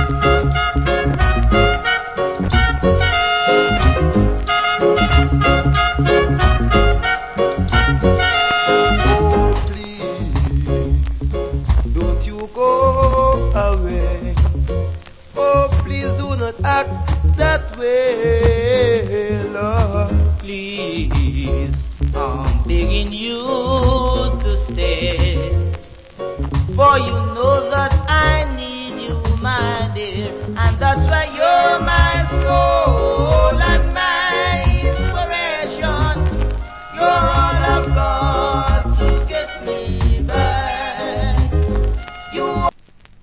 Oh, please, don't you go away. Oh, please do not act that way, Lord. Please, I'm begging you to stay. For you know that I need you, my dear, and that's why you're my soul and my inspiration. You're all I've got to get me back. You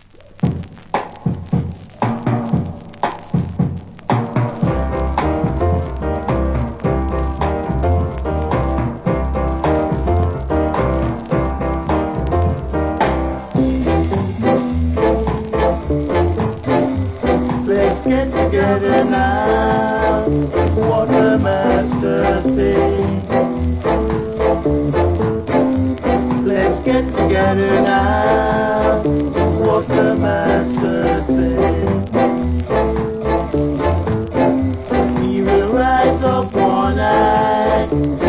Let's get together now. What the master say. Let's get together now. What the master say. We will rise up one night.